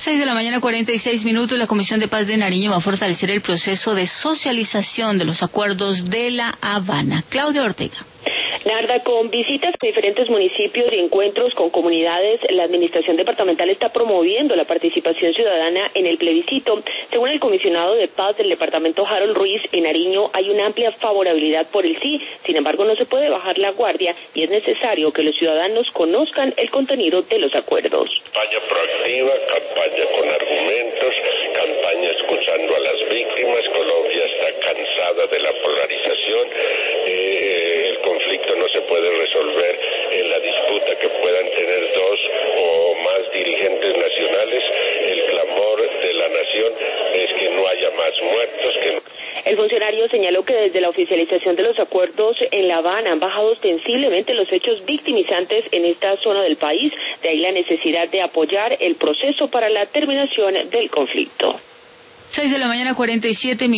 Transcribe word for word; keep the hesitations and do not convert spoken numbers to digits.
seis de la mañana, cuarenta y seis minutos, la Comisión de Paz de Nariño va a fortalecer el proceso de socialización de los acuerdos de La Habana. Claudia Ortega. Narda, con visitas a diferentes municipios y encuentros con comunidades, la Administración Departamental está promoviendo la participación ciudadana en el plebiscito. Según el comisionado de paz del departamento, Harold Ruiz, en Nariño hay una amplia favorabilidad por el sí. Sin embargo, no se puede bajar la guardia y es necesario que los ciudadanos conozcan el contenido de los acuerdos. Campaña proactiva, campaña con argumentos, campaña escuchando a las víctimas. Colombia está cansada de la polarización. Eh, el conflicto no se puede resolver en la disputa que puedan tener dos o más dirigentes nacionales. El clamor de la nación es que no haya más muertos. Que no... El funcionario señaló que desde la oficialización de los acuerdos en La Habana han bajado ostensiblemente los hechos victimizantes en esta zona del país. De ahí la necesidad de apoyar el proceso para la terminación del conflicto. seis de la mañana, cuarenta y siete minutos.